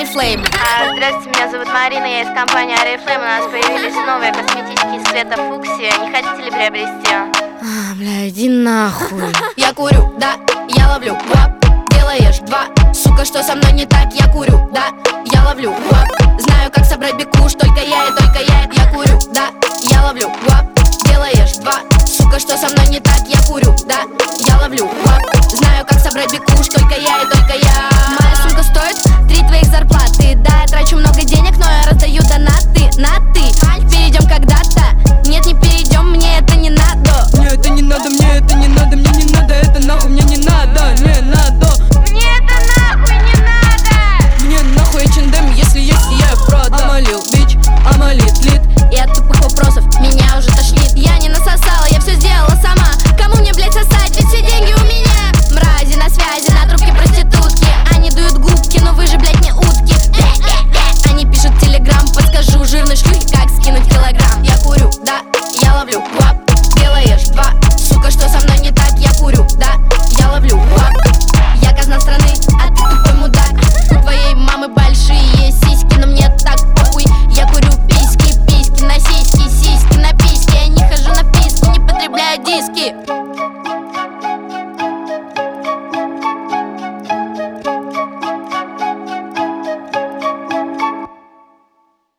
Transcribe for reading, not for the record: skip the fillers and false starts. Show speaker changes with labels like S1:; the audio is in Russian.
S1: Oriflame.
S2: Здравствуйте, меня зовут Марина, я из компании Oriflame. У нас появились новые косметические цвета фуксия. Не хотите ли приобрести?
S1: Бля, иди нахуй. Я курю, да, я ловлю вап. Делаешь два, сука, что со мной не так? Я курю, да, я ловлю вап. Знаю, как собрать бекуш, только я. Я курю, да, я ловлю вап. Делаешь два, сука, что со мной не так? Я курю,